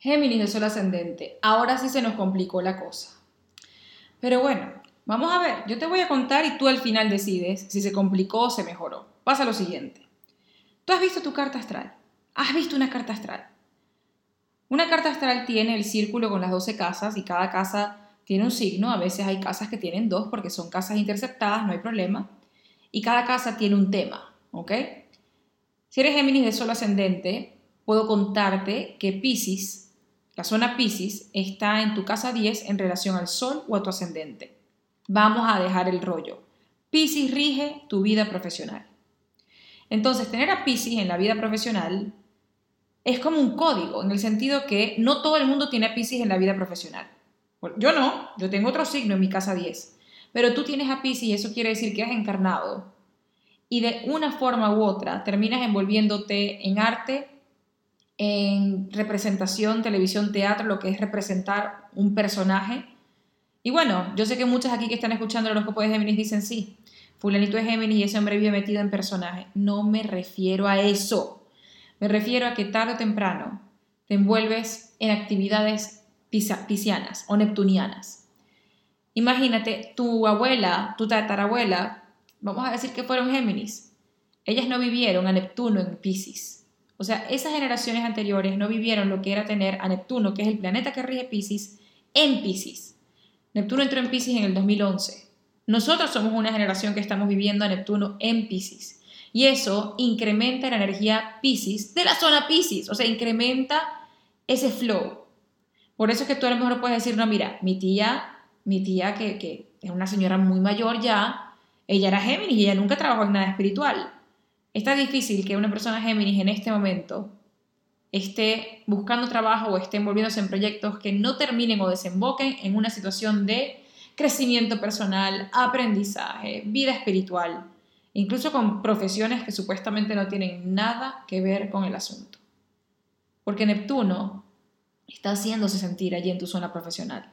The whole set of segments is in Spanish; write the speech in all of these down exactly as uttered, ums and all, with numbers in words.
Géminis de sol ascendente, ahora sí se nos complicó la cosa. Pero bueno, vamos a ver, yo te voy a contar y tú al final decides si se complicó o se mejoró. Pasa lo siguiente. ¿Tú has visto tu carta astral? ¿Has visto una carta astral? Una carta astral tiene el círculo con las doce casas y cada casa tiene un signo. A veces hay casas que tienen dos porque son casas interceptadas, no hay problema. Y cada casa tiene un tema, ¿ok? Si eres Géminis de sol ascendente, puedo contarte que Piscis, la zona Piscis, está en tu casa diez en relación al sol o a tu ascendente. Vamos a dejar el rollo. Piscis rige tu vida profesional. Entonces, tener a Piscis en la vida profesional es como un código, en el sentido que no todo el mundo tiene a Piscis en la vida profesional. Yo no, yo tengo otro signo en mi casa diez, pero tú tienes a Piscis y eso quiere decir que has encarnado y de una forma u otra terminas envolviéndote en arte, en representación, televisión, teatro, lo que es representar un personaje. Y bueno, yo sé que muchas aquí que están escuchando el horóscopo de Géminis dicen sí, fulanito es Géminis y ese hombre vive metido en personaje. No me refiero a eso. Me refiero a que tarde o temprano te envuelves en actividades piscianas o neptunianas. Imagínate, tu abuela, tu tatarabuela, vamos a decir que fueron Géminis. Ellas no vivieron a Neptuno en Piscis. O sea, esas generaciones anteriores no vivieron lo que era tener a Neptuno, que es el planeta que rige Piscis, en Piscis. Neptuno entró en Piscis en el dos mil once. Nosotros somos una generación que estamos viviendo a Neptuno en Piscis. Y eso incrementa la energía Piscis de la zona Piscis. O sea, incrementa ese flow. Por eso es que tú a lo mejor puedes decir, no, mira, mi tía, mi tía que, que es una señora muy mayor ya, ella era Géminis y ella nunca trabajó en nada espiritual. Está difícil que una persona Géminis en este momento esté buscando trabajo o esté envolviéndose en proyectos que no terminen o desemboquen en una situación de crecimiento personal, aprendizaje, vida espiritual, incluso con profesiones que supuestamente no tienen nada que ver con el asunto. Porque Neptuno está haciéndose sentir allí en tu zona profesional.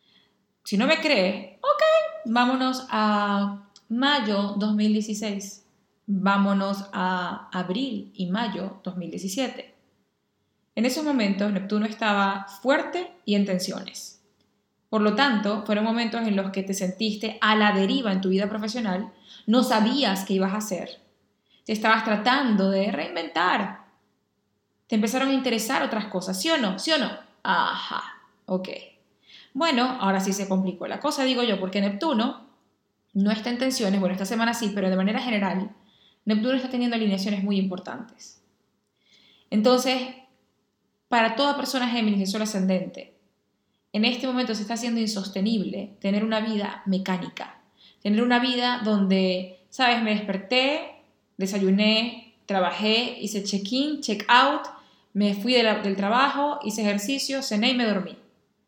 Si no me crees, ok, vámonos a mayo dos mil dieciséis. Vámonos a abril y mayo dos mil diecisiete. En esos momentos Neptuno estaba fuerte y en tensiones. Por lo tanto, fueron momentos en los que te sentiste a la deriva en tu vida profesional, no sabías qué ibas a hacer, te estabas tratando de reinventar, te empezaron a interesar otras cosas, ¿sí o no? ¿Sí o no? Ajá, ok. Bueno, ahora sí se complicó la cosa, digo yo, porque Neptuno no está en tensiones, bueno, esta semana sí, pero de manera general, Neptuno está teniendo alineaciones muy importantes. Entonces, para toda persona Géminis de sol ascendente, en este momento se está haciendo insostenible tener una vida mecánica, tener una vida donde, sabes, me desperté, desayuné, trabajé, hice check-in, check-out, me fui de la, del trabajo, hice ejercicio, cené y me dormí.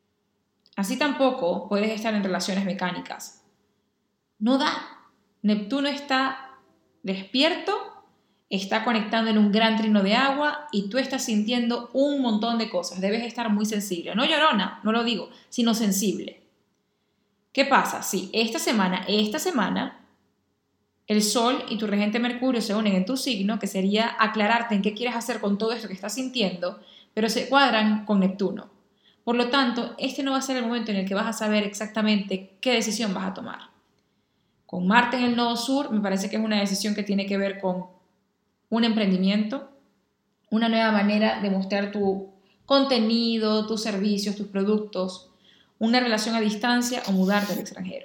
Así tampoco puedes estar en relaciones mecánicas. No da. Neptuno está despierto, está conectando en un gran trino de agua y tú estás sintiendo un montón de cosas. Debes estar muy sensible. No llorona, no lo digo, sino sensible. ¿Qué pasa? Sí, esta semana, esta semana, el Sol y tu regente Mercurio se unen en tu signo, que sería aclararte en qué quieres hacer con todo esto que estás sintiendo, pero se cuadran con Neptuno. Por lo tanto, este no va a ser el momento en el que vas a saber exactamente qué decisión vas a tomar. Con Marte en el nodo sur, me parece que es una decisión que tiene que ver con un emprendimiento, una nueva manera de mostrar tu contenido, tus servicios, tus productos, una relación a distancia o mudarte al extranjero.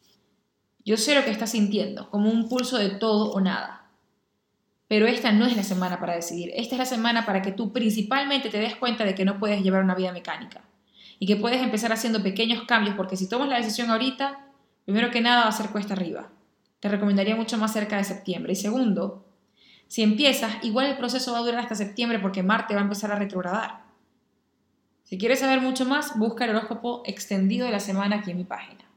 Yo sé lo que estás sintiendo, como un pulso de todo o nada. Pero esta no es la semana para decidir. Esta es la semana para que tú principalmente te des cuenta de que no puedes llevar una vida mecánica y que puedes empezar haciendo pequeños cambios, porque si tomas la decisión ahorita, primero que nada va a ser cuesta arriba. Te recomendaría mucho más cerca de septiembre. Y segundo, si empiezas, igual el proceso va a durar hasta septiembre porque Marte va a empezar a retrogradar. Si quieres saber mucho más, busca el horóscopo extendido de la semana aquí en mi página.